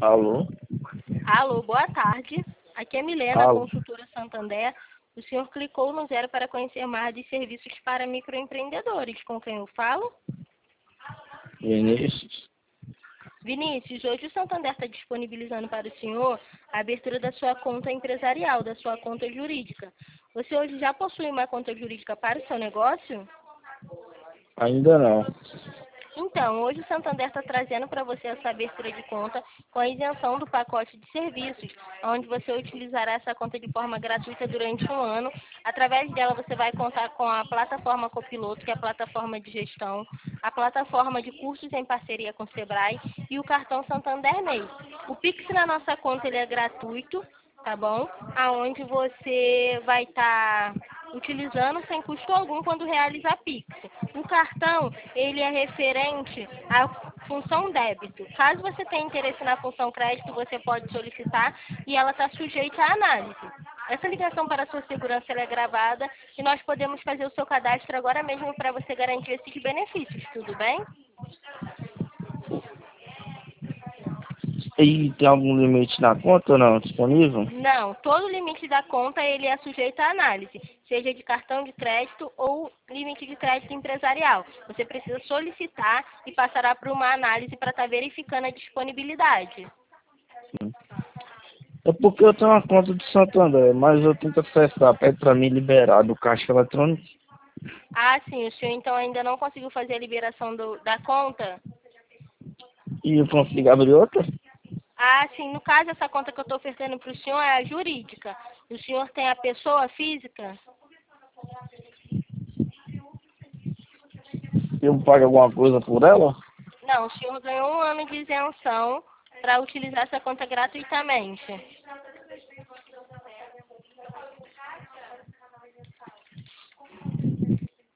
Alô? Alô, boa tarde. Aqui é Milena, Alô? consultora Santander. O senhor clicou no 0 para conhecer mais de serviços para microempreendedores. Com quem eu falo? Vinícius? Vinícius, hoje o Santander está disponibilizando para o senhor a abertura da sua conta empresarial, da sua conta jurídica. Você hoje já possui uma conta jurídica para o seu negócio? Ainda não. Então, hoje o Santander está trazendo para você essa abertura de conta com a isenção do pacote de serviços, onde você utilizará essa conta de forma gratuita durante um ano. Através dela você vai contar com a plataforma Copiloto, que é a plataforma de gestão, a plataforma de cursos em parceria com o Sebrae e o cartão Santander MEI. O Pix na nossa conta ele é gratuito, tá bom? Aonde você vai estar utilizando sem custo algum quando realizar Pix. O cartão, ele é referente à função débito. Caso você tenha interesse na função crédito, você pode solicitar e ela está sujeita à análise. Essa ligação para a sua segurança ela é gravada e nós podemos fazer o seu cadastro agora mesmo para você garantir esses benefícios, tudo bem? E tem algum limite na conta ou não? Disponível? Não, todo limite da conta ele é sujeito à análise, seja de cartão de crédito ou limite de crédito empresarial. Você precisa solicitar e passará por uma análise para estar verificando a disponibilidade. É porque eu tenho uma conta do Santander, mas eu tento acessar, pede pra mim liberar do caixa eletrônico Ah, sim, o senhor então ainda não conseguiu fazer a liberação da conta? e eu consigo abrir outra. Ah, sim, no caso essa conta que eu estou oferecendo para o senhor é a jurídica. O senhor tem a pessoa física? Eu pago alguma coisa por ela? Não, o senhor ganhou um ano de isenção para utilizar essa conta gratuitamente.